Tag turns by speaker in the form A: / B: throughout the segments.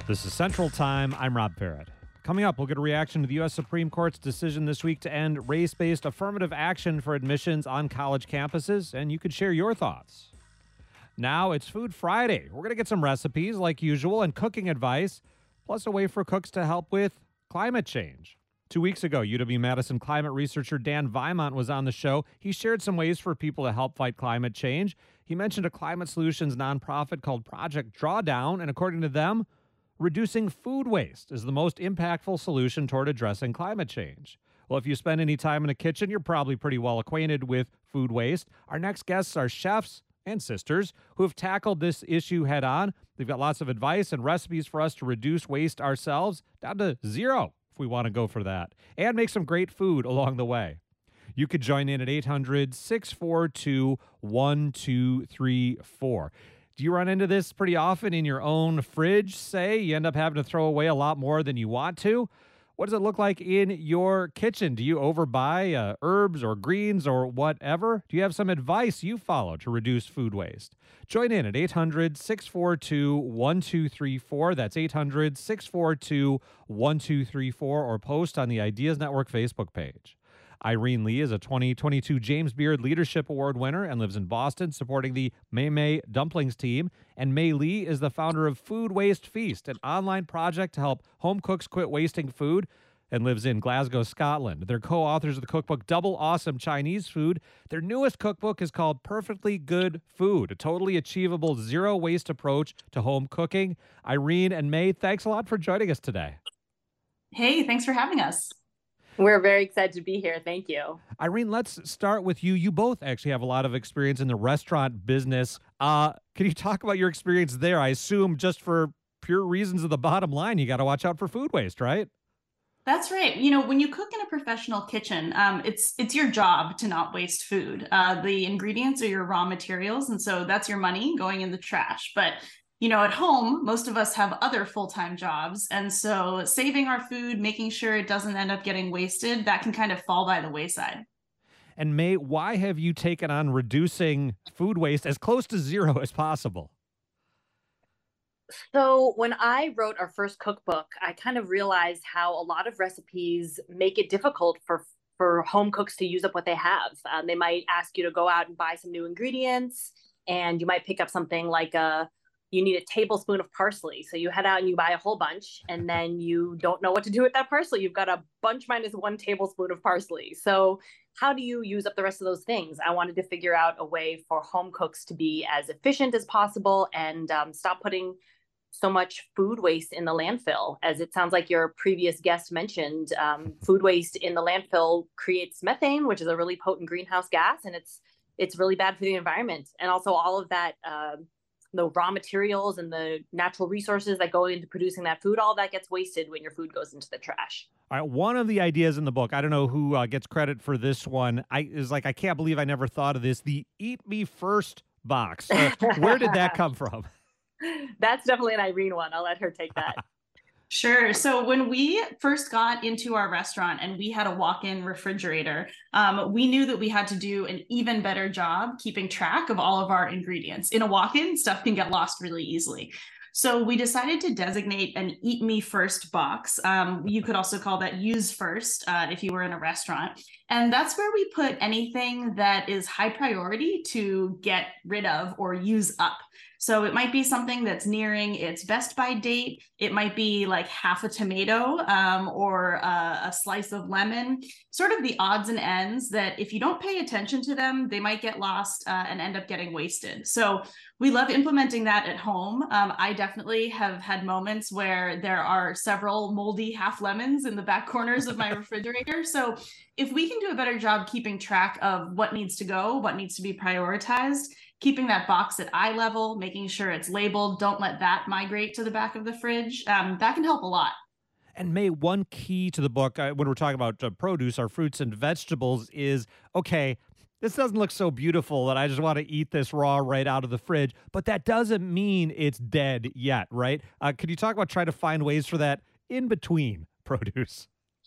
A: This is Central Time. I'm Rob Parrott. Coming up, we'll get a reaction to the U.S. Supreme Court's decision this week to end race-based affirmative action for admissions on college campuses, and you could share your thoughts. Now it's Food Friday. We're going to get some recipes like usual and cooking advice, plus a way for cooks to help with climate change. 2 weeks ago, UW-Madison climate researcher Dan Vimont was on the show. He shared some ways for people to help fight climate change. He mentioned a climate solutions nonprofit called Project Drawdown, and according to them, reducing food waste is the most impactful solution toward addressing climate change. Well, if you spend any time in a kitchen, you're probably pretty well acquainted with food waste. Our next guests are chefs and sisters who have tackled this issue head on. They've got lots of advice and recipes for us to reduce waste ourselves down to zero if we want to go for that, and make some great food along the way. You could join in at 800-642-1234. Do you run into this pretty often in your own fridge, say? You end up having to throw away a lot more than you want to? What does it look like in your kitchen? Do you overbuy herbs or greens or whatever? Do you have some advice you follow to reduce food waste? Join in at 800-642-1234. That's 800-642-1234, or post on the Ideas Network Facebook page. Irene Lee is a 2022 James Beard Leadership Award winner and lives in Boston, supporting the May May Dumplings team. And May Lee is the founder of Food Waste Feast, an online project to help home cooks quit wasting food, and lives in Glasgow, Scotland. They're co-authors of the cookbook Double Awesome Chinese Food. Their newest cookbook is called Perfectly Good Food, a totally achievable zero-waste approach to home cooking. Irene and May, thanks a lot for joining us today.
B: Hey, thanks for having us.
C: We're very excited to be here. Thank you.
A: Irene, let's start with you. You both actually have a lot of experience in the restaurant business. Can you talk about your experience there? I assume just for pure reasons of the bottom line, you got to watch out for food waste, right?
B: That's right. You know, when you cook in a professional kitchen, it's your job to not waste food. The ingredients are your raw materials, and so that's your money going in the trash. But you know, at home, most of us have other full-time jobs. And so saving our food, making sure it doesn't end up getting wasted, that can kind of fall by the wayside.
A: And May, why have you taken on reducing food waste as close to zero as possible?
C: So when I wrote our first cookbook, I kind of realized how a lot of recipes make it difficult for home cooks to use up what they have. They might ask you to go out and buy some new ingredients, and you might pick up something like you need a tablespoon of parsley. So you head out and you buy a whole bunch, and then you don't know what to do with that parsley. You've got a bunch minus 1 tablespoon of parsley. So how do you use up the rest of those things? I wanted to figure out a way for home cooks to be as efficient as possible and stop putting so much food waste in the landfill. As it sounds like your previous guest mentioned, food waste in the landfill creates methane, which is a really potent greenhouse gas, and it's really bad for the environment. And also all of that the raw materials and the natural resources that go into producing that food, all that gets wasted when your food goes into the trash.
A: All right, one of the ideas in the book, I don't know who gets credit for this one, I can't believe I never thought of this, the Eat Me First box. Where did that come from?
C: That's definitely an Irene one. I'll let her take that.
B: Sure. So when we first got into our restaurant and we had a walk-in refrigerator, we knew that we had to do an even better job keeping track of all of our ingredients. In a walk-in, stuff can get lost really easily. So we decided to designate an Eat Me First box. You could also call that Use First if you were in a restaurant. And that's where we put anything that is high priority to get rid of or use up. So it might be something that's nearing its best by date. It might be like half a tomato or a slice of lemon, sort of the odds and ends that if you don't pay attention to them, they might get lost and end up getting wasted. So we love implementing that at home. I definitely have had moments where there are several moldy half lemons in the back corners of my refrigerator. So if we can do a better job keeping track of what needs to go, what needs to be prioritized, keeping that box at eye level, making sure it's labeled, don't let that migrate to the back of the fridge, that can help a lot.
A: And May, one key to the book, when we're talking about produce, our fruits and vegetables, is, okay, this doesn't look so beautiful that I just want to eat this raw right out of the fridge, but that doesn't mean it's dead yet, right? Could you talk about trying to find ways for that in between produce?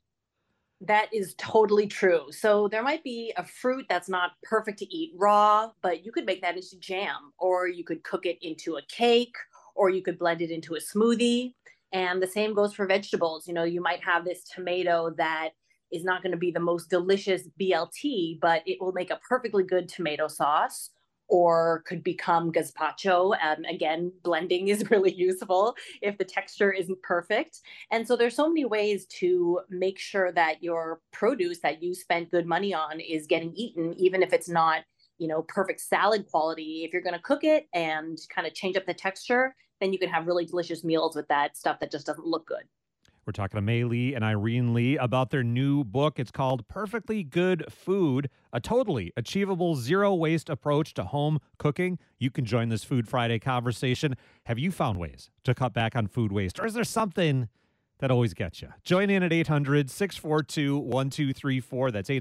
C: That is totally true. So there might be a fruit that's not perfect to eat raw, but you could make that into jam, or you could cook it into a cake, or you could blend it into a smoothie. And the same goes for vegetables. You know, you might have this tomato that is not going to be the most delicious BLT, but it will make a perfectly good tomato sauce, or could become gazpacho. Again, blending is really useful if the texture isn't perfect. And so there's so many ways to make sure that your produce that you spent good money on is getting eaten, even if it's not, you know, perfect salad quality. If you're going to cook it and kind of change up the texture, then you can have really delicious meals with that stuff that just doesn't look good.
A: We're talking to Mei Lee and Irene Lee about their new book. It's called Perfectly Good Food, a totally achievable zero-waste approach to home cooking. You can join this Food Friday conversation. Have you found ways to cut back on food waste, or is there something that always gets you? Join in at 800-642-1234. That's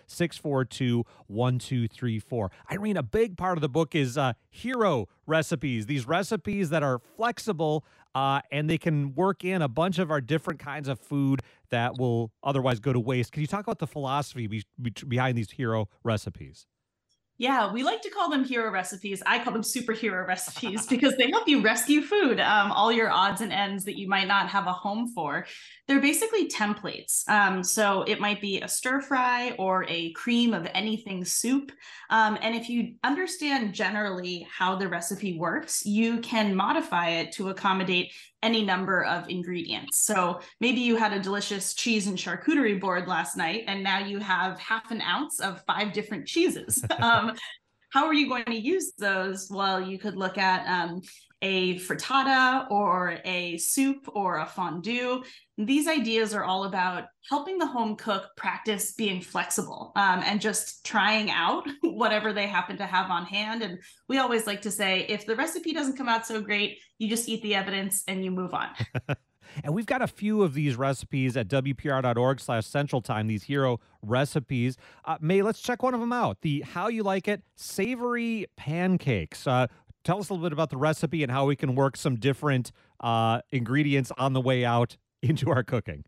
A: 800-642-1234. Irene, a big part of the book is hero recipes, these recipes that are flexible and they can work in a bunch of our different kinds of food that will otherwise go to waste. Can you talk about the philosophy behind these hero recipes?
B: Yeah, we like to call them hero recipes. I call them superhero recipes because they help you rescue food, all your odds and ends that you might not have a home for. They're basically templates. So it might be a stir fry or a cream of anything soup. And if you understand generally how the recipe works, you can modify it to accommodate any number of ingredients. So maybe you had a delicious cheese and charcuterie board last night, and now you have half an ounce of 5 different cheeses. How are you going to use those? Well, you could look at a frittata or a soup or a fondue. These ideas are all about helping the home cook practice being flexible and just trying out whatever they happen to have on hand. And we always like to say, if the recipe doesn't come out so great, you just eat the evidence and you move on.
A: And we've got a few of these recipes at WPR.org/Central Time, these hero recipes. May, let's check one of them out. The How You Like It savory pancakes. Tell us a little bit about the recipe and how we can work some different ingredients on the way out into our cooking.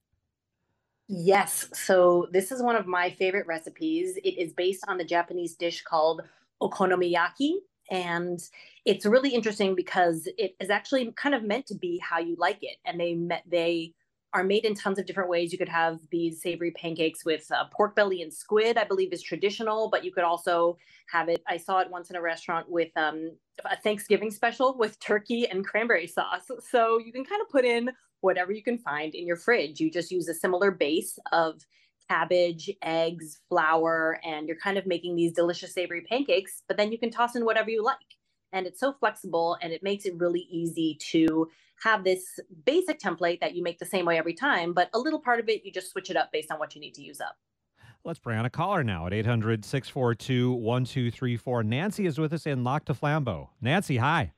C: Yes. So this is one of my favorite recipes. It is based on the Japanese dish called okonomiyaki. And it's really interesting because it is actually kind of meant to be how you like it. And they are made in tons of different ways. You could have these savory pancakes with pork belly and squid, I believe is traditional, but you could also have it. I saw it once in a restaurant with a Thanksgiving special with turkey and cranberry sauce. So you can kind of put in whatever you can find in your fridge. You just use a similar base of cabbage, eggs, flour, and you're kind of making these delicious savory pancakes, but then you can toss in whatever you like. And it's so flexible, and it makes it really easy to have this basic template that you make the same way every time, but a little part of it, you just switch it up based on what you need to use up.
A: Let's bring on a caller now at 800-642-1234. Nancy is with us in Lac du Flambeau. Nancy, hi.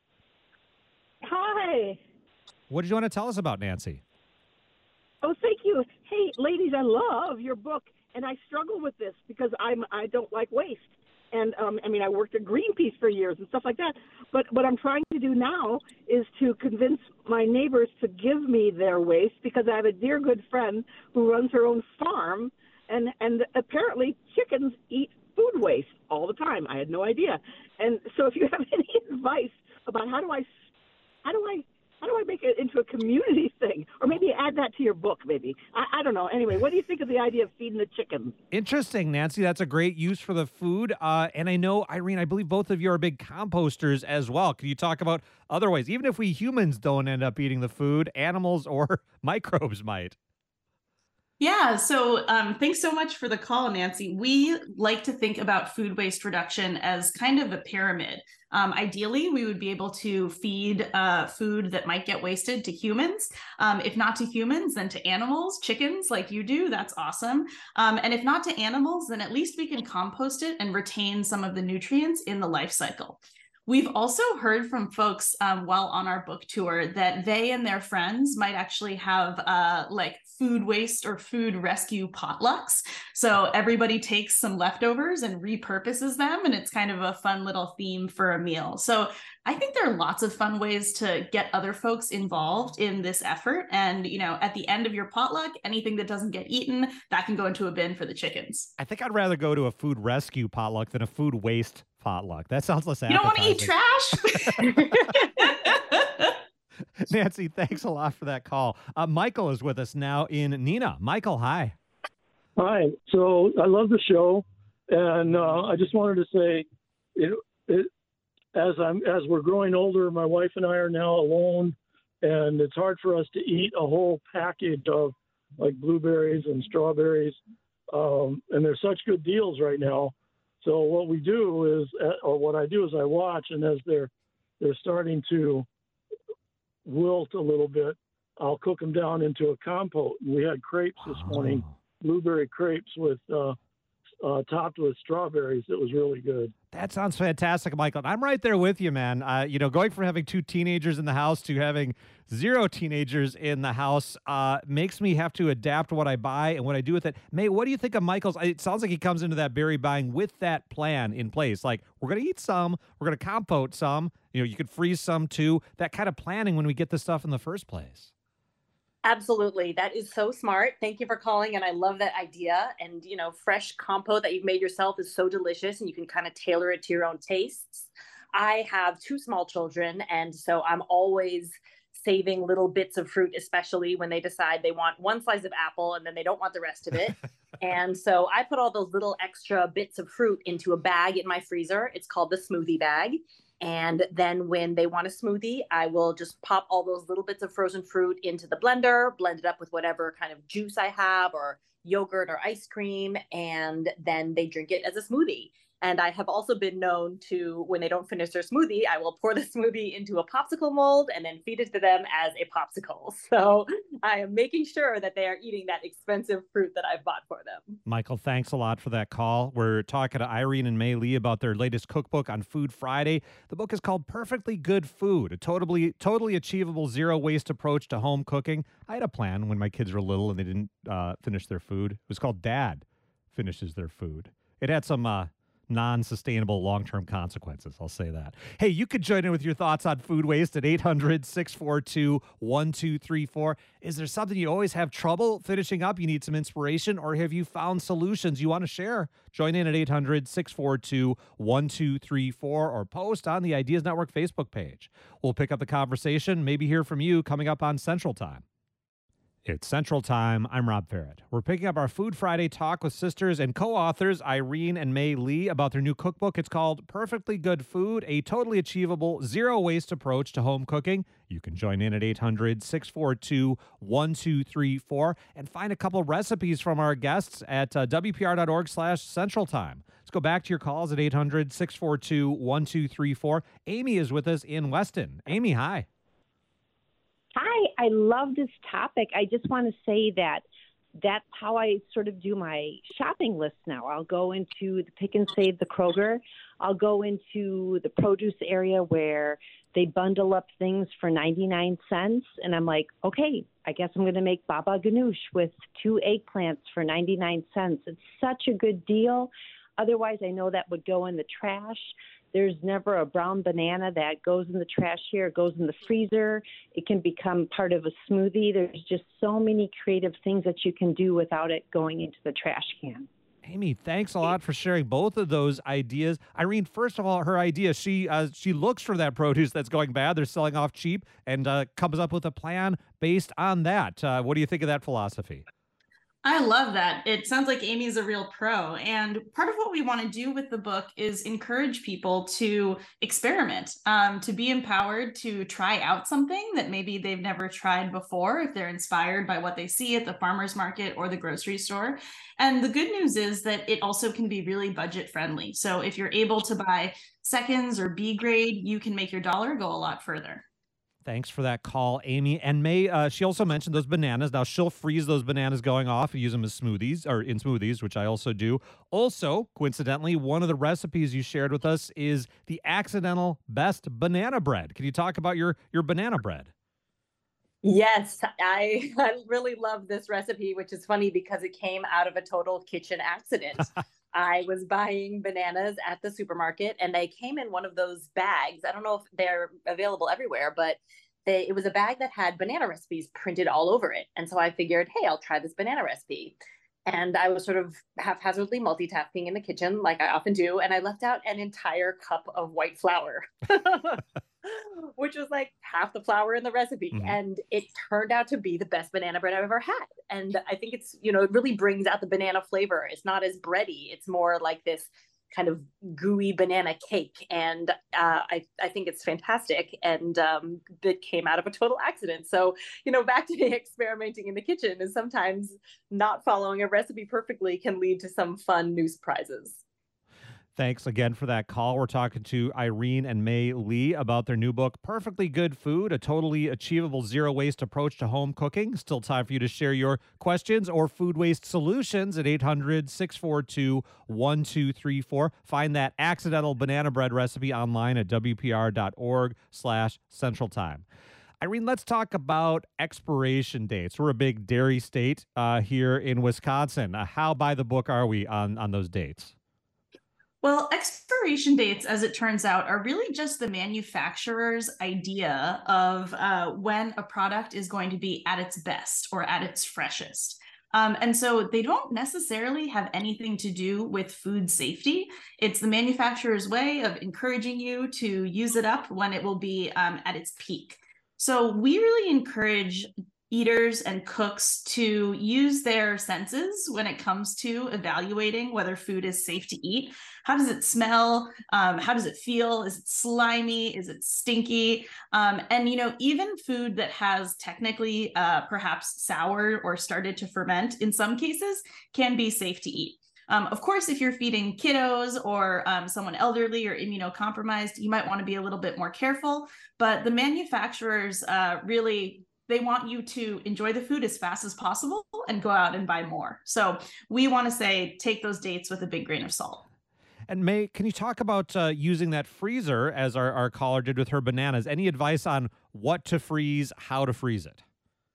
D: Hi.
A: What did you want to tell us about, Nancy?
D: Oh, thank you. Hey, ladies, I love your book, and I struggle with this because I don't like waste. And, I worked at Greenpeace for years and stuff like that. But what I'm trying to do now is to convince my neighbors to give me their waste because I have a dear good friend who runs her own farm, and apparently chickens eat food waste all the time. I had no idea. And so if you have any advice about how do I make it into a community thing? Or maybe add that to your book, maybe. I don't know. Anyway, what do you think of the idea of feeding the chickens?
A: Interesting, Nancy. That's a great use for the food. And I know, Irene, I believe both of you are big composters as well. Can you talk about other ways? Even if we humans don't end up eating the food, animals or microbes might.
B: Yeah, so thanks so much for the call, Nancy. We like to think about food waste reduction as kind of a pyramid. Ideally, we would be able to feed food that might get wasted to humans. If not to humans, then to animals, chickens like you do. That's awesome. And if not to animals, then at least we can compost it and retain some of the nutrients in the life cycle. We've also heard from folks while on our book tour that they and their friends might actually have like food waste or food rescue potlucks. So everybody takes some leftovers and repurposes them, and it's kind of a fun little theme for a meal. So I think there are lots of fun ways to get other folks involved in this effort. And, at the end of your potluck, anything that doesn't get eaten, that can go into a bin for the chickens.
A: I think I'd rather go to a food rescue potluck than a food waste potluck. That sounds less
B: appetizing. You don't want to eat trash?
A: Nancy, thanks a lot for that call. Michael is with us now in Neenah. Michael, hi.
E: Hi. So I love the show, and I just wanted to say, as we're growing older, my wife and I are now alone, and it's hard for us to eat a whole package of like blueberries and strawberries, and there's such good deals right now. So what we do is, or what I do is I watch, and as they're starting to wilt a little bit, I'll cook them down into a compote. And we had crepes this morning, blueberry crepes with topped with strawberries. It was really good.
A: That sounds fantastic, Michael. I'm right there with you, man. Going from having 2 teenagers in the house to having 0 teenagers in the house makes me have to adapt what I buy and what I do with it. May, what do you think of Michael's? It sounds like he comes into that berry buying with that plan in place. Like, we're going to eat some, we're going to compote some. You could freeze some too. That kind of planning when we get the stuff in the first place.
C: Absolutely. That is so smart. Thank you for calling. And I love that idea. And, fresh compote that you've made yourself is so delicious, and you can kind of tailor it to your own tastes. I have 2 small children, and so I'm always saving little bits of fruit, especially when they decide they want one slice of apple and then they don't want the rest of it. And so I put all those little extra bits of fruit into a bag in my freezer. It's called the smoothie bag. And then when they want a smoothie, I will just pop all those little bits of frozen fruit into the blender, blend it up with whatever kind of juice I have, or yogurt or ice cream, and then they drink it as a smoothie. And I have also been known to, when they don't finish their smoothie, I will pour the smoothie into a popsicle mold and then feed it to them as a popsicle. So I am making sure that they are eating that expensive fruit that I've bought for them.
A: Michael, thanks a lot for that call. We're talking to Irene and May Lee about their latest cookbook on Food Friday. The book is called Perfectly Good Food, a totally achievable zero-waste approach to home cooking. I had a plan when my kids were little and they didn't finish their food. It was called Dad Finishes Their Food. It had some non-sustainable long-term consequences. I'll say that. Hey, you could join in with your thoughts on food waste at 800-642-1234. Is there something you always have trouble finishing up? You need some inspiration, or have you found solutions you want to share? Join in at 800-642-1234 or post on the Ideas Network Facebook page. We'll pick up the conversation, maybe hear from you coming up on Central Time. It's Central Time. I'm Rob Farrett. We're picking up our Food Friday talk with sisters and co-authors Irene and May Lee about their new cookbook. It's called Perfectly Good Food, a totally achievable zero-waste approach to home cooking. You can join in at 800-642-1234 and find a couple recipes from our guests at WPR.org/Central Time. Let's go back to your calls at 800-642-1234. Amy is with us in Weston. Amy, hi.
F: Hi, I love this topic. I just want to say that that's how I sort of do my shopping list now. I'll go into the Pick and Save, the Kroger. I'll go into the produce area where they bundle up things for 99 cents. And I'm like, okay, I guess I'm going to make baba ganoush with 2 eggplants for 99 cents. It's such a good deal. Otherwise, I know that would go in the trash. There's never a brown banana that goes in the trash here. It goes in the freezer. It can become part of a smoothie. There's just so many creative things that you can do without it going into the trash can.
A: Amy, thanks a lot for sharing both of those ideas. Irene, first of all, her idea, she looks for that produce that's going bad. They're selling off cheap, and comes up with a plan based on that. What do you think of that philosophy?
B: I love that. It sounds like Amy's a real pro. And part of what we want to do with the book is encourage people to experiment, to be empowered to try out something that maybe they've never tried before, if they're inspired by what they see at the farmer's market or the grocery store. And the good news is that it also can be really budget friendly. So if you're able to buy seconds or B grade, you can make your dollar go a lot further.
A: Thanks for that call, Amy. And May, she also mentioned those bananas. Now, she'll freeze those bananas going off and use them as smoothies, or in smoothies, which I also do. Also, coincidentally, one of the recipes you shared with us is the accidental best banana bread. Can you talk about your banana bread?
C: Yes, I really love this recipe, which is funny because it came out of a total kitchen accident. I was buying bananas at the supermarket and they came in one of those bags. I don't know if they're available everywhere, but it was a bag that had banana recipes printed all over it. And so I figured, hey, I'll try this banana recipe. And I was sort of haphazardly multitasking in the kitchen like I often do. And I left out an entire cup of white flour. which was like half the flour in the recipe.
A: Mhm.
C: And it turned out to be the best banana bread I've ever had. And I think it's, it really brings out the banana flavor. It's not as bready. It's more like this kind of gooey banana cake. And I think it's fantastic. And it came out of a total accident. So, back to experimenting in the kitchen is sometimes not following a recipe perfectly can lead to some fun new surprises.
A: Thanks again for that call. We're talking to Irene and May Lee about their new book, Perfectly Good Food, a totally achievable zero waste approach to home cooking. Still time for you to share your questions or food waste solutions at 800-642-1234. Find that accidental banana bread recipe online at wpr.org/Central Time. Irene, let's talk about expiration dates. We're a big dairy state here in Wisconsin. How by the book are we on those dates?
B: Well, expiration dates, as it turns out, are really just the manufacturer's idea of when a product is going to be at its best or at its freshest. And so they don't necessarily have anything to do with food safety. It's the manufacturer's way of encouraging you to use it up when it will be at its peak. So we really encourage eaters and cooks to use their senses when it comes to evaluating whether food is safe to eat. How does it smell? How does it feel? Is it slimy? Is it stinky? And even food that has technically perhaps soured or started to ferment in some cases can be safe to eat. Of course, if you're feeding kiddos or someone elderly or immunocompromised, you might want to be a little bit more careful. But the manufacturers they want you to enjoy the food as fast as possible and go out and buy more. So we want to say, take those dates with a big grain of salt.
A: And May, can you talk about using that freezer as our caller did with her bananas? Any advice on what to freeze, how to freeze it?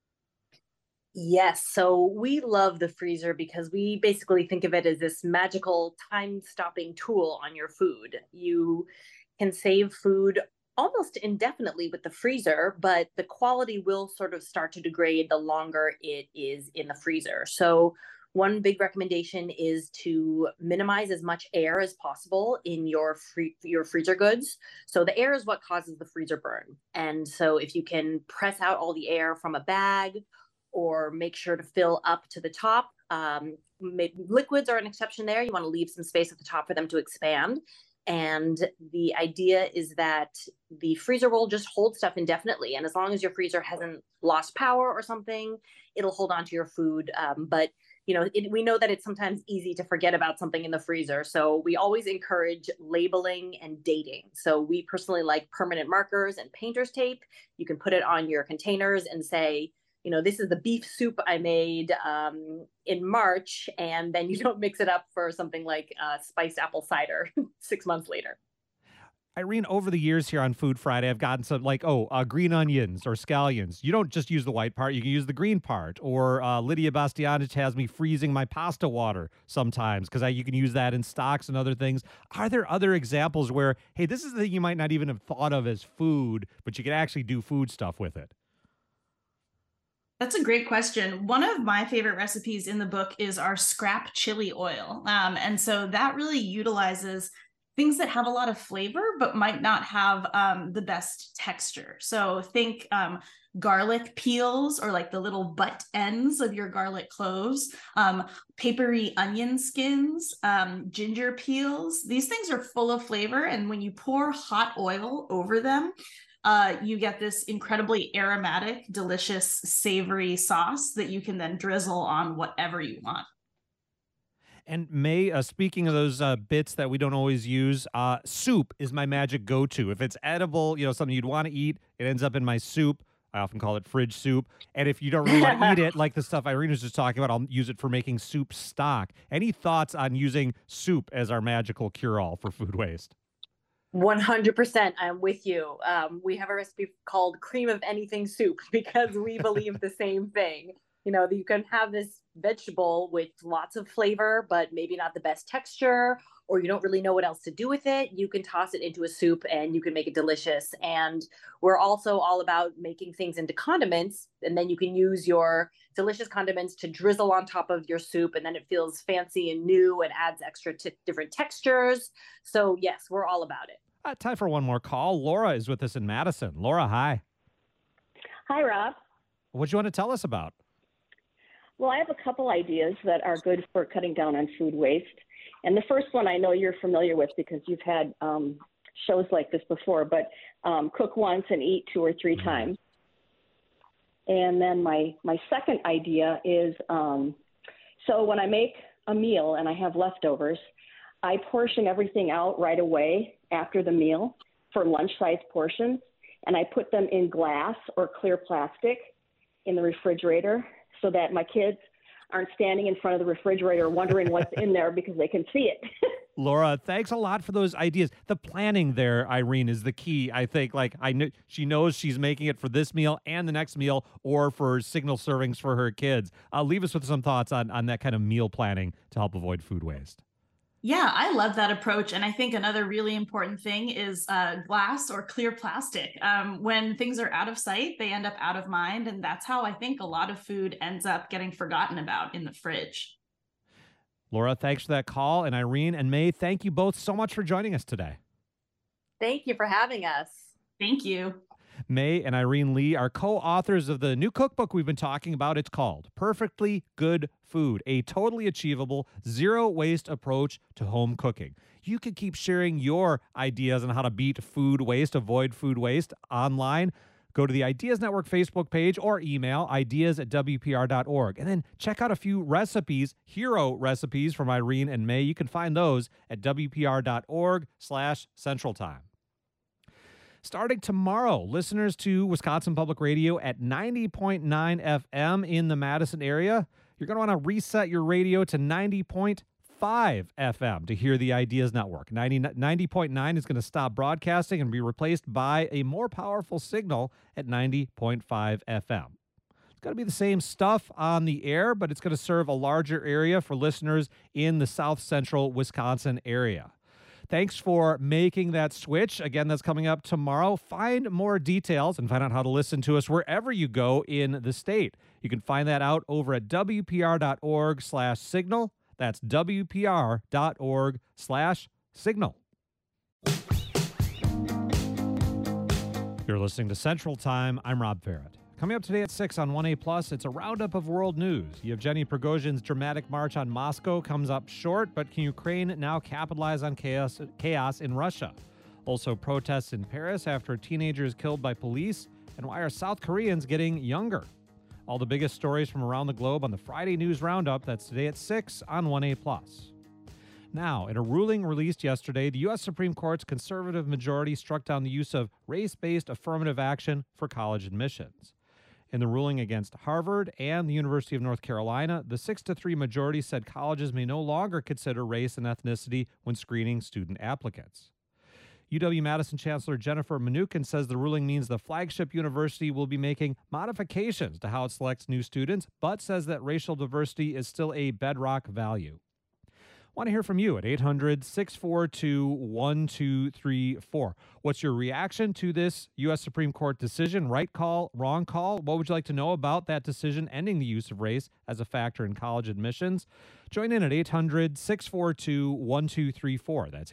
C: Yes. So we love the freezer because we basically think of it as this magical time-stopping tool on your food. You can save food almost indefinitely with the freezer, but the quality will sort of start to degrade the longer it is in the freezer. So one big recommendation is to minimize as much air as possible in your freezer goods. So the air is what causes the freezer burn. And so if you can press out all the air from a bag or make sure to fill up to the top, liquids are an exception there. You want to leave some space at the top for them to expand. And the idea is that the freezer will just hold stuff indefinitely. And as long as your freezer hasn't lost power or something, it'll hold on to your food. But we know that it's sometimes easy to forget about something in the freezer. So we always encourage labeling and dating. So we personally like permanent markers and painter's tape. You can put it on your containers and say, this is the beef soup I made in March, and then you don't mix it up for something like spiced apple cider 6 months later.
A: Irene, over the years here on Food Friday, I've gotten some green onions or scallions. You don't just use the white part, you can use the green part. Or Lydia Bastianich has me freezing my pasta water sometimes because you can use that in stocks and other things. Are there other examples where, hey, this is the thing you might not even have thought of as food, but you can actually do food stuff with it?
B: That's a great question. One of my favorite recipes in the book is our scrap chili oil. And so that really utilizes things that have a lot of flavor, but might not have the best texture. So think garlic peels or like the little butt ends of your garlic cloves, papery onion skins, ginger peels. These things are full of flavor. And when you pour hot oil over them, you get this incredibly aromatic, delicious, savory sauce that you can then drizzle on whatever you want.
A: And May, speaking of those bits that we don't always use, soup is my magic go-to. If it's edible, something you'd want to eat, it ends up in my soup. I often call it fridge soup. And if you don't really want to eat it, like the stuff Irene was just talking about, I'll use it for making soup stock. Any thoughts on using soup as our magical cure-all for food waste?
C: 100%. I'm with you. We have a recipe called cream of anything soup because we believe the same thing. You can have this vegetable with lots of flavor, but maybe not the best texture, or you don't really know what else to do with it. You can toss it into a soup and you can make it delicious. And we're also all about making things into condiments. And then you can use your delicious condiments to drizzle on top of your soup. And then it feels fancy and new and adds extra different textures. So yes, we're all about it.
A: Time for one more call. Laura is with us in Madison. Laura, hi.
G: Hi, Rob.
A: What do you want to tell us about?
G: Well, I have a couple ideas that are good for cutting down on food waste. And the first one I know you're familiar with because you've had shows like this before, but cook once and eat 2 or 3 times. And then my second idea is, so when I make a meal and I have leftovers, I portion everything out right away after the meal for lunch-sized portions, and I put them in glass or clear plastic in the refrigerator so that my kids aren't standing in front of the refrigerator wondering what's in there because they can see it.
A: Laura, thanks a lot for those ideas. The planning there, Irene, is the key. I think, she knows she's making it for this meal and the next meal, or for signal servings for her kids. Leave us with some thoughts on that kind of meal planning to help avoid food waste.
B: Yeah, I love that approach. And I think another really important thing is glass or clear plastic. When things are out of sight, they end up out of mind. And that's how I think a lot of food ends up getting forgotten about in the fridge.
A: Laura, thanks for that call. And Irene and May, thank you both so much for joining us today.
C: Thank you for having us.
B: Thank you.
A: May and Irene Lee are co-authors of the new cookbook we've been talking about. It's called Perfectly Good Food, a totally achievable, zero-waste approach to home cooking. You can keep sharing your ideas on how to beat food waste, avoid food waste online. Go to the Ideas Network Facebook page or email ideas@wpr.org. And then check out a few recipes, hero recipes from Irene and May. You can find those at wpr.org/Central Time. Starting tomorrow, listeners to Wisconsin Public Radio at 90.9 FM in the Madison area, you're going to want to reset your radio to 90.5 FM to hear the Ideas Network. 90.9 is going to stop broadcasting and be replaced by a more powerful signal at 90.5 FM. It's going to be the same stuff on the air, but it's going to serve a larger area for listeners in the south central Wisconsin area. Thanks for making that switch. Again, that's coming up tomorrow. Find more details and find out how to listen to us wherever you go in the state. You can find that out over at wpr.org/signal. That's wpr.org/signal. You're listening to Central Time. I'm Rob Farrett. Coming up today at 6 on 1A+, it's a roundup of world news. Yevgeny Prigozhin's dramatic march on Moscow comes up short, but can Ukraine now capitalize on chaos in Russia? Also, protests in Paris after a teenager is killed by police, and why are South Koreans getting younger? All the biggest stories from around the globe on the Friday News Roundup. That's today at 6 on 1A+. Now, in a ruling released yesterday, the U.S. Supreme Court's conservative majority struck down the use of race-based affirmative action for college admissions. In the ruling against Harvard and the University of North Carolina, the 6-3 majority said colleges may no longer consider race and ethnicity when screening student applicants. UW-Madison Chancellor Jennifer Mnookin says the ruling means the flagship university will be making modifications to how it selects new students, but says that racial diversity is still a bedrock value. Want to hear from you at 800-642-1234. What's your reaction to this U.S. Supreme Court decision? Right call, wrong call? What would you like to know about that decision ending the use of race as a factor in college admissions? Join in at 800-642-1234. That's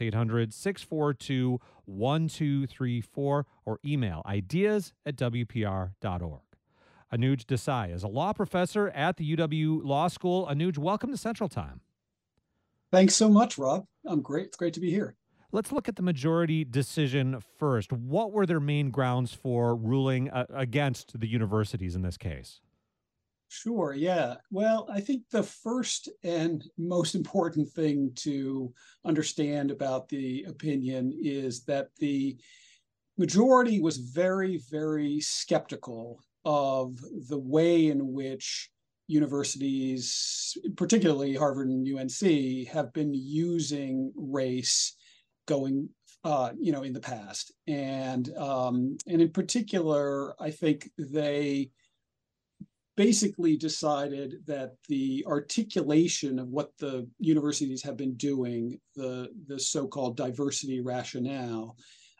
A: 800-642-1234, or email ideas@wpr.org. Anuj Desai is a law professor at the UW Law School. Anuj, welcome to Central Time.
H: Thanks so much, Rob. I'm great. It's great to be here.
A: Let's look at the majority decision first. What were their main grounds for ruling against the universities in this case?
H: Sure, yeah. Well, I think the first and most important thing to understand about the opinion is that the majority was very, very skeptical of the way in which universities, particularly Harvard and UNC, have been using race going, in the past, and in particular, I think they basically decided that the articulation of what the universities have been doing, the so-called diversity rationale,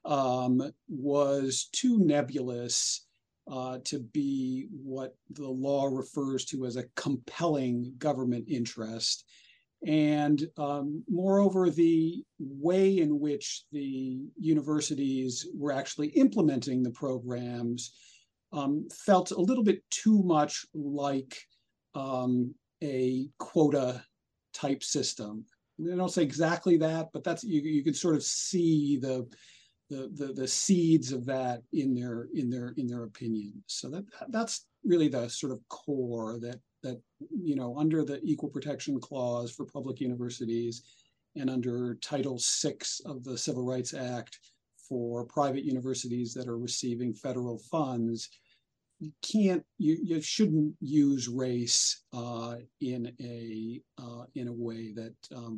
H: was too nebulous to be what the law refers to as a compelling government interest. And moreover, the way in which the universities were actually implementing the programs felt a little bit too much like a quota type system. I don't say exactly that, but that's you can sort of see the seeds of that in their opinion. So that's really the sort of core that under the Equal Protection Clause for public universities and under Title VI of the Civil Rights Act for private universities that are receiving federal funds, you shouldn't use race in a way that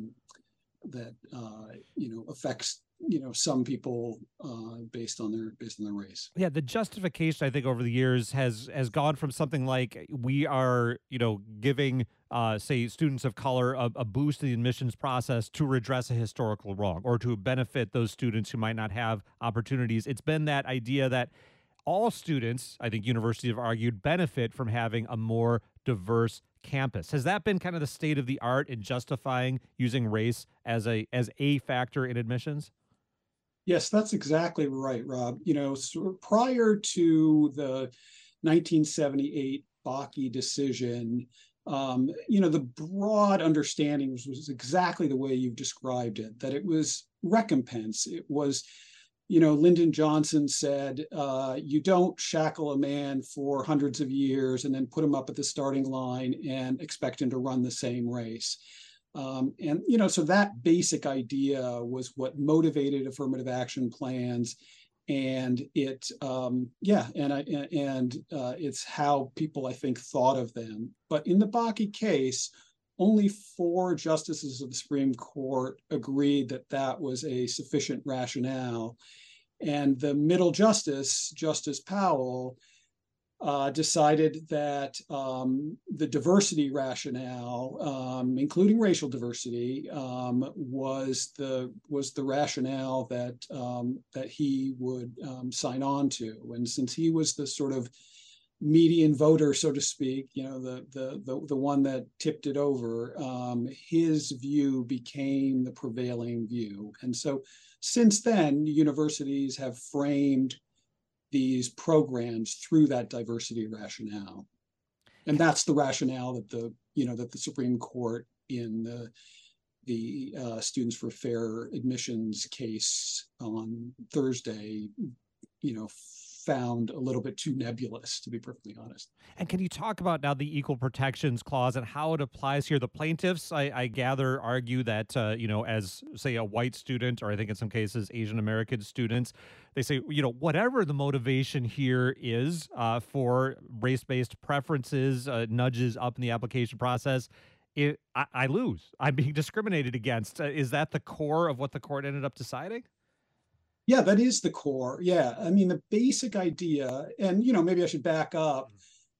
H: affects some people based on their race.
A: Yeah, the justification I think over the years has gone from something like we are giving say students of color a boost to the admissions process to redress a historical wrong or to benefit those students who might not have opportunities. It's been that idea that all students, I think universities have argued, benefit from having a more diverse campus. Has that been kind of the state of the art in justifying using race as a factor in admissions?
H: Yes, that's exactly right, Rob. So prior to the 1978 Bakke decision, the broad understanding was exactly the way you've described it, that it was recompense. It was, Lyndon Johnson said, you don't shackle a man for hundreds of years and then put him up at the starting line and expect him to run the same race. So that basic idea was what motivated affirmative action plans, and it's how people, I think, thought of them. But in the Bakke case, only 4 justices of the Supreme Court agreed that that was a sufficient rationale, and the middle justice, Justice Powell, decided that the diversity rationale, including racial diversity, was the rationale that he would sign on to. And since he was the sort of median voter, so to speak, the one that tipped it over, his view became the prevailing view. And so since then, universities have framed these programs through that diversity rationale. And that's the rationale that the Supreme Court in the Students for Fair Admissions case on Thursday, found a little bit too nebulous, to be perfectly honest.
A: And can you talk about now the Equal Protections Clause and how it applies here? The plaintiffs, I gather, argue that, as, say, a white student, or I think in some cases Asian American students, they say, whatever the motivation here is for race-based preferences, nudges up in the application process, I lose. I'm being discriminated against. Is that the core of what the court ended up deciding?
H: Yeah, that is the core. Yeah, I mean, the basic idea, and, maybe I should back up,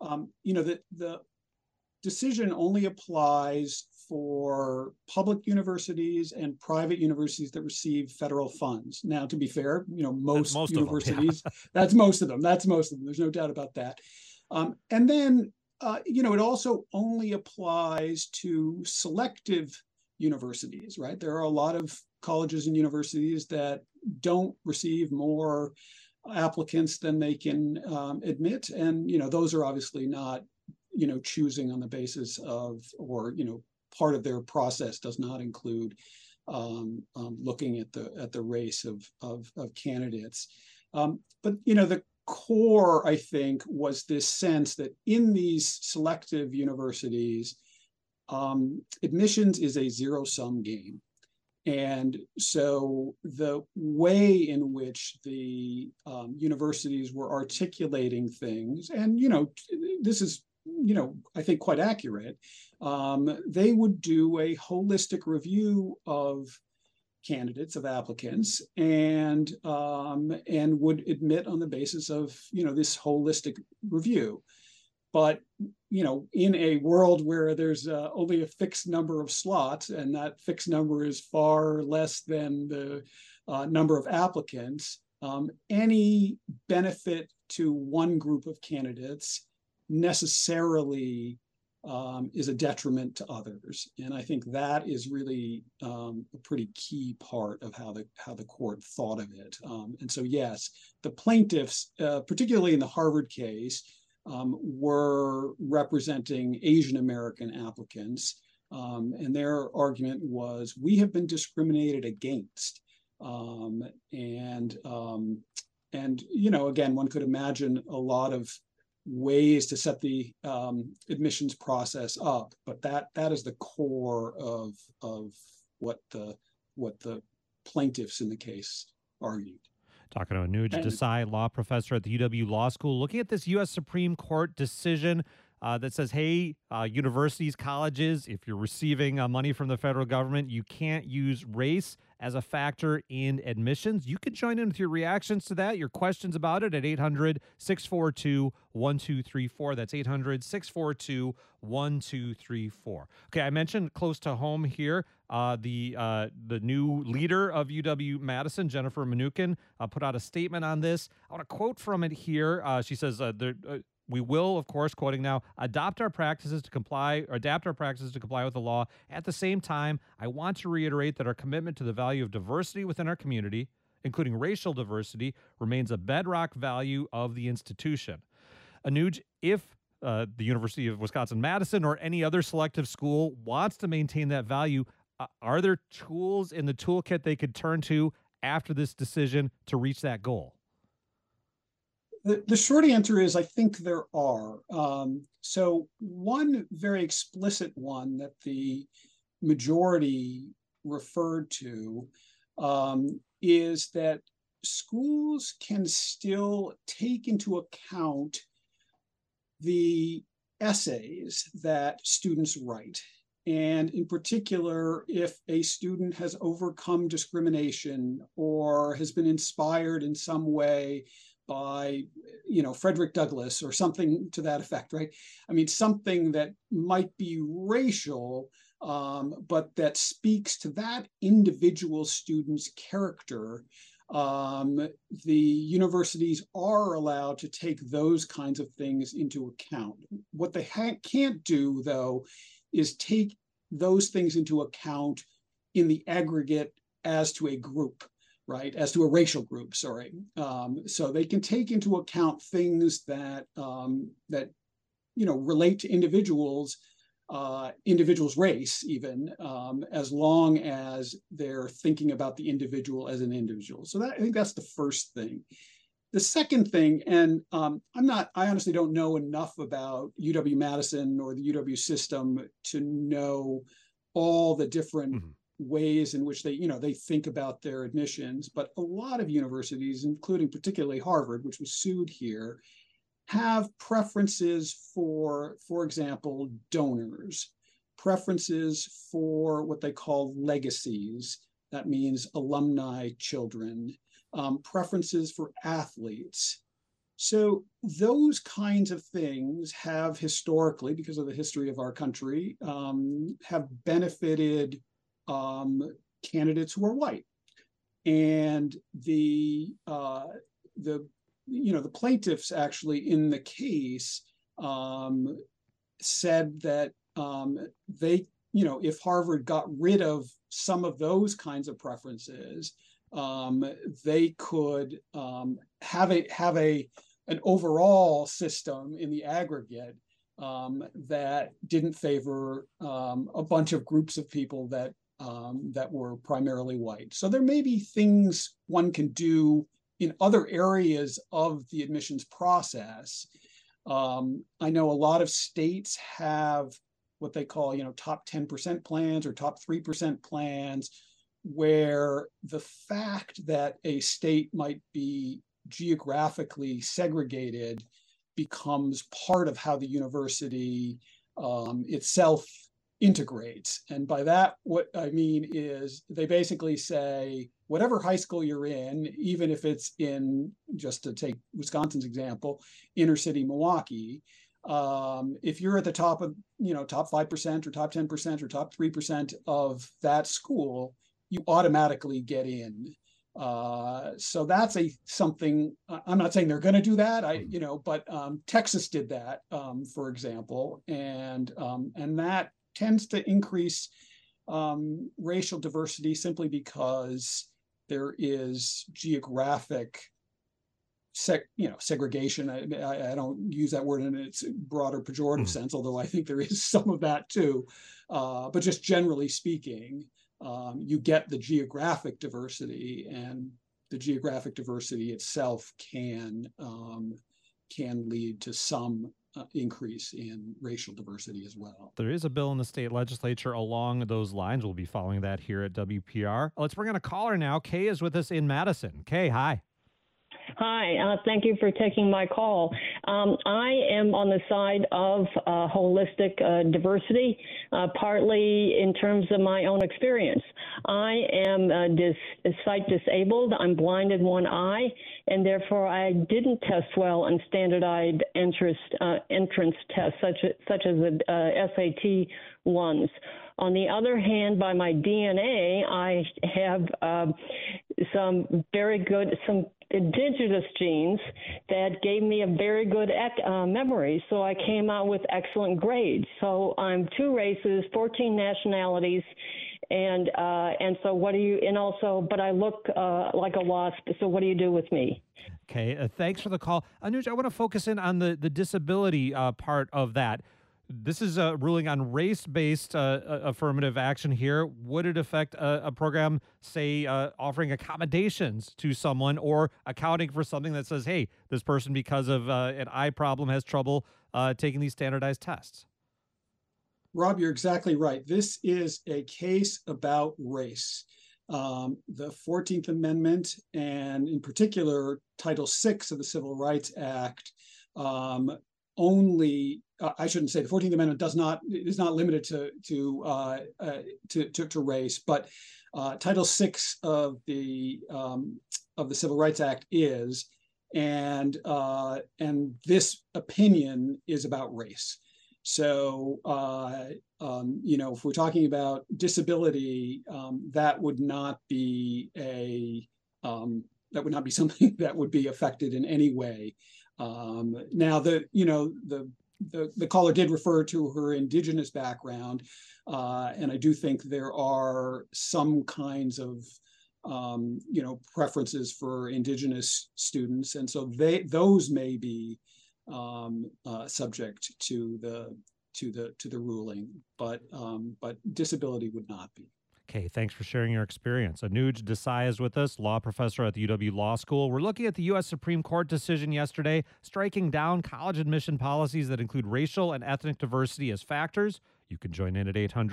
H: the decision only applies for public universities and private universities that receive federal funds. Now, to be fair, most universities, that's most of them. There's no doubt about that. And then, it also only applies to selective universities, right? There are a lot of colleges and universities that don't receive more applicants than they can admit. And, those are obviously not, choosing on the basis of, or, part of their process does not include looking at the race of candidates. But, the core, I think, was this sense that in these selective universities, admissions is a zero-sum game. And so the way in which the universities were articulating things, and, this is, I think quite accurate, they would do a holistic review of candidates, of applicants, and would admit on the basis of, this holistic review. But, in a world where there's only a fixed number of slots, and that fixed number is far less than the number of applicants, any benefit to one group of candidates necessarily is a detriment to others. And I think that is really a pretty key part of how the court thought of it. And so, yes, the plaintiffs, particularly in the Harvard case, were representing Asian American applicants. And their argument was, we have been discriminated against. And again, one could imagine a lot of ways to set the admissions process up, but that is the core of what the plaintiffs in the case argued.
A: Talking to Anuj Desai, law professor at the UW Law School, looking at this U.S. Supreme Court decision that says, hey, universities, colleges, if you're receiving money from the federal government, you can't use race as a factor in admissions. You can join in with your reactions to that, your questions about it at 800-642-1234. That's 800-642-1234. Okay, I mentioned close to home here, the new leader of UW-Madison, Jennifer Mnookin, put out a statement on this. I want to quote from it here. She says, we will, of course, quoting now, adapt our practices to comply with the law. At the same time, I want to reiterate that our commitment to the value of diversity within our community, including racial diversity, remains a bedrock value of the institution. Anuj, if the University of Wisconsin-Madison or any other selective school wants to maintain that value, are there tools in the toolkit they could turn to after this decision to reach that goal?
H: The short answer is, I think there are. So one very explicit one that the majority referred to is that schools can still take into account the essays that students write. And in particular, if a student has overcome discrimination or has been inspired in some way by, Frederick Douglass or something to that effect, right? I mean, something that might be racial, but that speaks to that individual student's character. The universities are allowed to take those kinds of things into account. What they can't do, though, is take those things into account in the aggregate as to a group. Right, as to a racial group, sorry. So they can take into account things that relate to individuals' race, even as long as they're thinking about the individual as an individual. So I think that's the first thing. The second thing, and I honestly don't know enough about UW-Madison or the UW system to know all the different ways in which they think about their admissions, but a lot of universities, including particularly Harvard, which was sued here, have preferences for example, donors, preferences for what they call legacies. That means alumni children, preferences for athletes. So those kinds of things have historically, because of the history of our country, have benefited candidates who are white. And the plaintiffs actually in the case said that if Harvard got rid of some of those kinds of preferences, they could have an overall system in the aggregate that didn't favor a bunch of groups of people that were primarily white. So there may be things one can do in other areas of the admissions process. I know a lot of states have what they call, top 10% plans or top 3% plans, where the fact that a state might be geographically segregated becomes part of how the university itself integrates. And by that, what I mean is they basically say, whatever high school you're in, even if it's in, just to take Wisconsin's example, inner city Milwaukee, if you're at the top of, top 5% or top 10% or top 3% of that school, you automatically get in. So that's something. I'm not saying they're going to do that. But Texas did that, for example, and that tends to increase racial diversity simply because there is geographic segregation. I don't use that word in its broader pejorative sense, although I think there is some of that too. But just generally speaking, you get the geographic diversity, and the geographic diversity itself can lead to some increase in racial diversity as well.
A: There is a bill in the state legislature along those lines. We'll be following that here at WPR. Let's bring on a caller now. Kay is with us in Madison. Kay, hi.
I: Hi, thank you for taking my call. I am on the side of holistic diversity, partly in terms of my own experience. I am sight disabled. I'm blind in one eye, and therefore I didn't test well on standardized entrance tests such as the SAT ones. On the other hand, by my DNA, I have some indigenous genes that gave me a very good memory. So I came out with excellent grades. So I'm 2 races, 14 nationalities. And so what do you, and also, but I look like a wasp. So what do you do with me?
A: Okay. Thanks for the call. Anuj, I want to focus in on the disability part of that. This is a ruling on race-based affirmative action here. Would it affect a program, say, offering accommodations to someone or accounting for something that says, hey, this person, because of an eye problem, has trouble taking these standardized tests?
H: Rob, you're exactly right. This is a case about race. The 14th Amendment, and in particular, Title VI of the Civil Rights Act, I shouldn't say the 14th Amendment is not limited to race, but Title VI of the Civil Rights Act is, and this opinion is about race. So if we're talking about disability, that would not be something that would be affected in any way. Now, the caller did refer to her indigenous background, and I do think there are some kinds of preferences for indigenous students, and so those may be subject to the ruling, but disability would not be.
A: Okay, thanks for sharing your experience. Anuj Desai is with us, law professor at the UW Law School. We're looking at the U.S. Supreme Court decision yesterday, striking down college admission policies that include racial and ethnic diversity as factors. You can join in at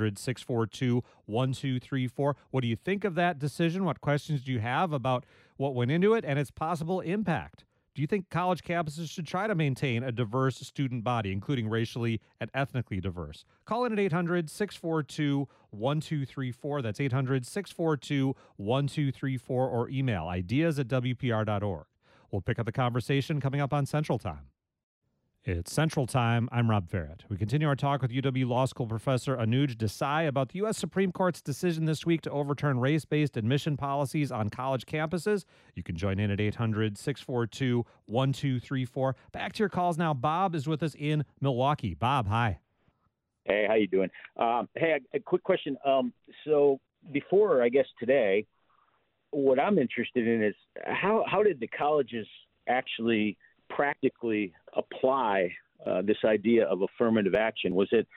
A: 800-642-1234. What do you think of that decision? What questions do you have about what went into it and its possible impact? Do you think college campuses should try to maintain a diverse student body, including racially and ethnically diverse? Call in at 800-642-1234. That's 800-642-1234, or email ideas@wpr.org. We'll pick up the conversation coming up on Central Time. It's Central Time. I'm Rob Farrett. We continue our talk with UW Law School professor Anuj Desai about the U.S. Supreme Court's decision this week to overturn race-based admission policies on college campuses. You can join in at 800-642-1234. Back to your calls now. Bob is with us in Milwaukee. Bob, hi.
J: Hey, how you doing? Hey, a quick question. So before, I guess, today, what I'm interested in is how did the colleges actually practically apply this idea of affirmative action? Was it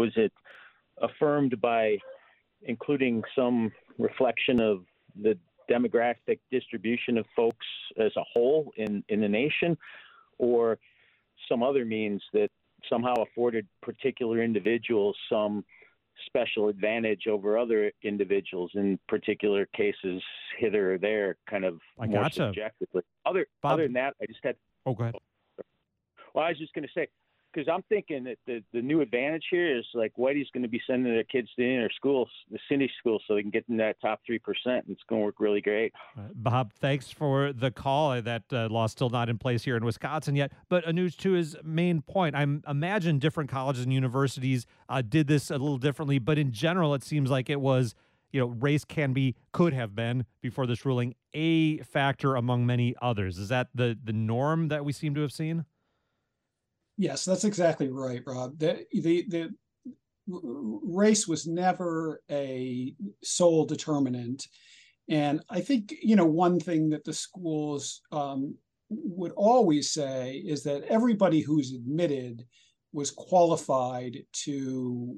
J: affirmed by including some reflection of the demographic distribution of folks as a whole in the nation, or some other means that somehow afforded particular individuals some special advantage over other individuals in particular cases, hither or there, kind of more subjectively? Other than that, I just had.
A: Oh, go ahead.
J: Well, I was just going to say, because I'm thinking that the new advantage here is like Whitey's going to be sending their kids to inner schools, the city schools, so they can get in that top 3%, and it's going to work really great.
A: Bob, thanks for the call. That law is still not in place here in Wisconsin yet. But Anuj, to his main point, I imagine different colleges and universities did this a little differently, but in general, it seems like it was race could have been before this ruling a factor among many others. Is that the norm that we seem to have seen?
H: Yes, that's exactly right, Rob. The race was never a sole determinant. And I think, one thing that the schools would always say is that everybody who's admitted was qualified to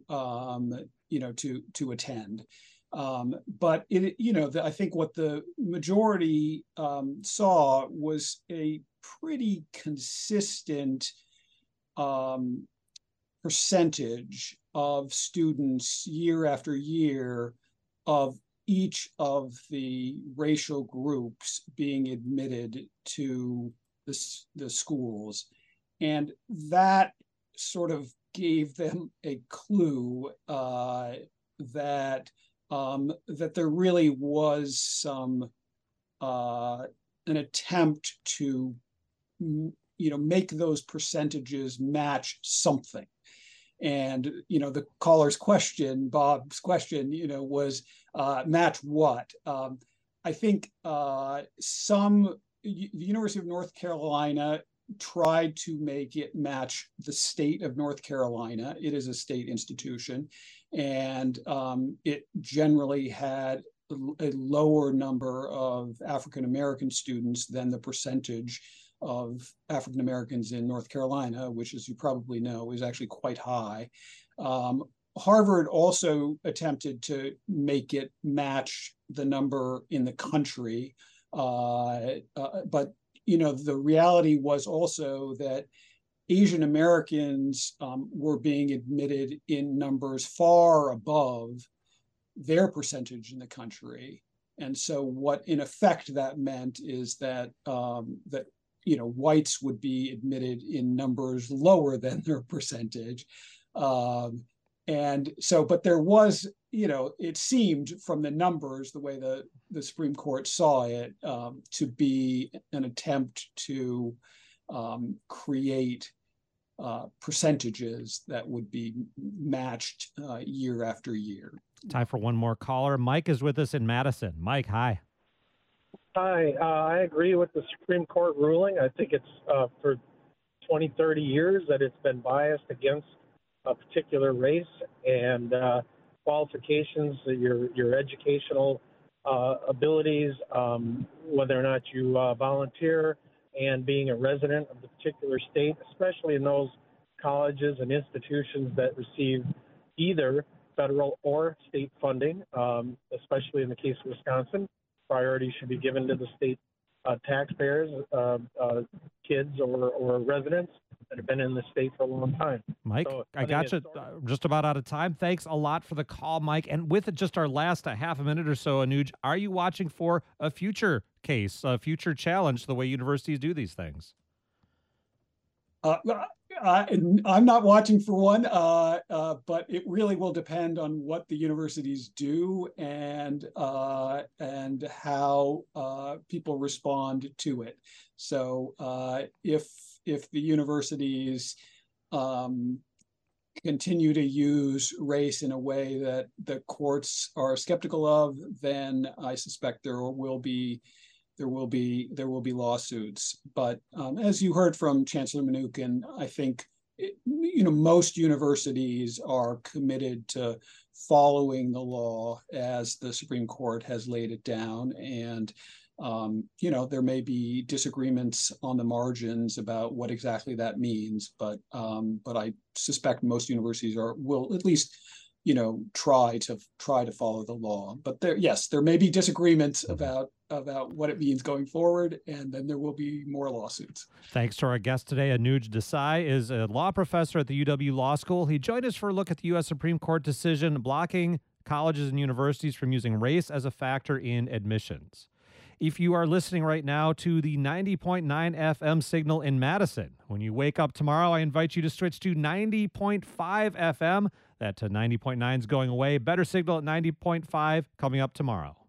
H: attend. But I think what the majority saw was a pretty consistent percentage of students year after year of each of the racial groups being admitted to the schools. And that sort of gave them a clue that there really was some an attempt to make those percentages match something. And the caller's question, Bob's question, was match what? I think the University of North Carolina tried to make it match the state of North Carolina. It is a state institution, and it generally had a lower number of African American students than the percentage of African Americans in North Carolina, which, as you probably know, is actually quite high. Harvard also attempted to make it match the number in the country, but the reality was also that Asian Americans were being admitted in numbers far above their percentage in the country. And so what in effect that meant is that whites would be admitted in numbers lower than their percentage. And so, but there was, it seemed from the numbers, the way the Supreme Court saw it, to be an attempt to create percentages that would be matched year after year.
A: Time for one more caller. Mike is with us in Madison. Mike, hi.
K: Hi, I agree with the Supreme Court ruling. I think it's for 20, 30 years that it's been biased against a particular race, and qualifications, your educational abilities, whether or not you volunteer, and being a resident of the particular state, especially in those colleges and institutions that receive either federal or state funding, especially in the case of Wisconsin. Priority should be given to the state taxpayers, kids or residents that have been in the state for a long time.
A: Mike, so I got you just about out of time. Thanks a lot for the call, Mike. And with just our last half a minute or so, Anuj, are you watching for a future case, a future challenge, the way universities do these things?
H: I'm not watching for one, but it really will depend on what the universities do and how people respond to it. So if the universities continue to use race in a way that the courts are skeptical of, then I suspect there will be lawsuits. But as you heard from Chancellor Mnuchin, I think most universities are committed to following the law as the Supreme Court has laid it down. And there may be disagreements on the margins about what exactly that means, but I suspect most universities will at least try to follow the law. But there may be disagreements about what it means going forward, and then there will be more lawsuits.
A: Thanks to our guest today. Anuj Desai is a law professor at the UW Law School. He joined us for a look at the U.S. Supreme Court decision blocking colleges and universities from using race as a factor in admissions. If you are listening right now to the 90.9 FM signal in Madison, when you wake up tomorrow, I invite you to switch to 90.5 FM. That 90.9 is going away. Better signal at 90.5 coming up tomorrow.